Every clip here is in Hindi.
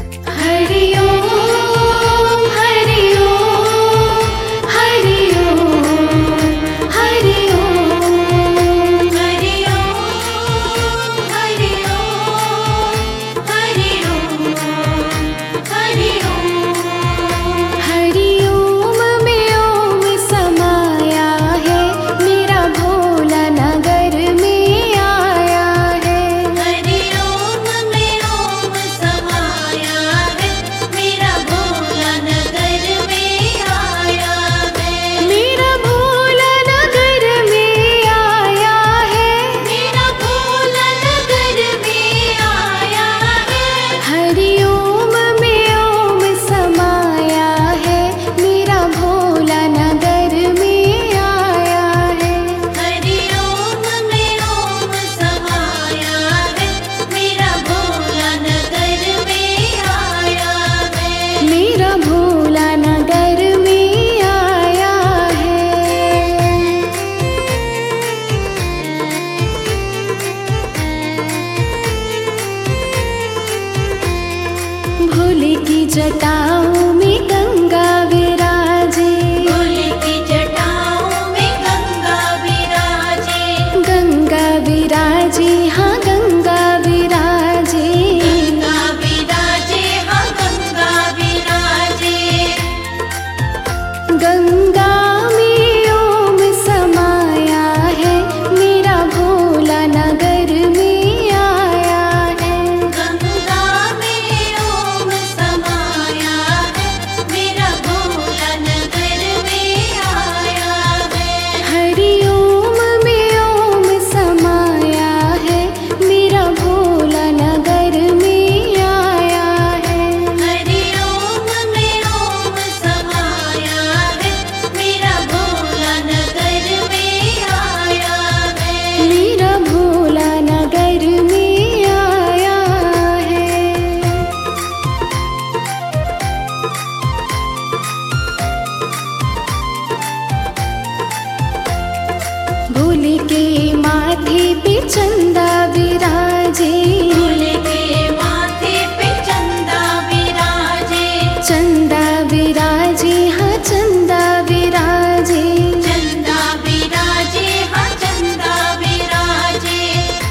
हरि ओम हरि ओम हरि ओम हरि ओम हरि ओम हरि ओम हरि ओम हरि ओम हरि ओम में ओम समाया है, मेरा भोला नगर में आया है। हरि ओम में ओम समाया है, मेरा भोला नगर में आया है। मेरा भोला नगर में आया है, मेरा भोला नगर में आया है। हरि ओम में ओम समाया है, मेरा भोला नगर में आया है। हरि ओम में ओम समाया है, मेरा भोला नगर में आया है। मेरा भोला नगर में आया है। भोले की जटाओं में गंगा विराजे, भोले की जटाओं में गंगा विराजे। गंगा विराजे हाँ गंगा विराजे, गंगा विराजे हाँ गंगा विराजे। गंगा में ओम समाया है, मेरा भोला नगर में आया है। गंगा में ओम समाया है, मेरा भोला नगर में आया है। हरि ओम में ओम समाया है, मेरा भोला नगर में आया है। हरि ओम में ओम समाया है, मेरा भोला नगर में आया है। मेरा भोला नगर में आया है। भोले के माथे पे चंदा विराजे, भोले के माथे पे चंदा विराजे। चंदा विराजे हाँ चंदा विराजे, चंदा विराजे हाँ चंदा विराजे।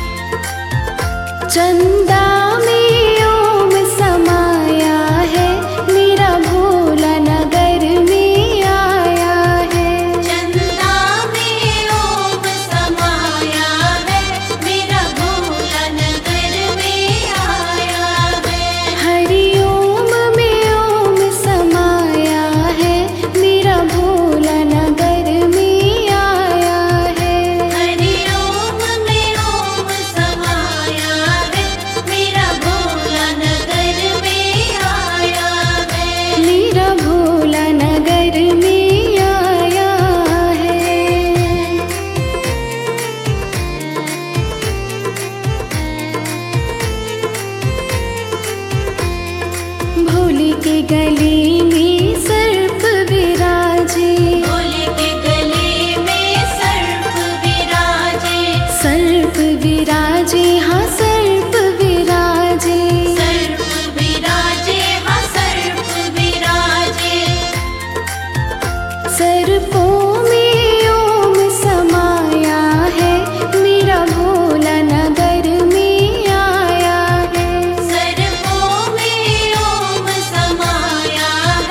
चंदा में ओम समाया है, मेरा भोला नगर में आया है। चंदा में ओम समाया है, मेरा भोला नगर में आया है। हरि ओम में ओम समाया है, मेरा भोला नगर में आया है। हरि ओम में ओम समाया है, मेरा भोला नगर में आया है। मेरा भोला नगर में आया है। भोले के गले में सर्प विराजे, भोले के गले में सर्प विराजे। सर्प विराजे हाँ सर्प विराजे, सर्प विराजे हाँ सर्प विराजे। सर्पों में ओम समाया है, मेरा भोला नगर में आया है। सर्पों में ओम समाया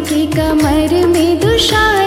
की कमर में दुशाला